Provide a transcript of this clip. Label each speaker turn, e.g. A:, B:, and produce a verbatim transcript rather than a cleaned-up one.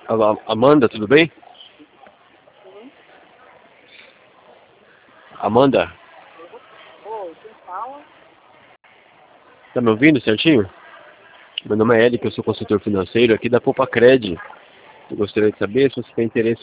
A: Alô, Amanda, tudo bem?
B: Sim.
A: Amanda,
B: Oi, quem fala?
A: tá me ouvindo certinho? Meu nome é Eric, eu sou consultor financeiro aqui da Poupa Cred. Eu gostaria de saber se você tem interesse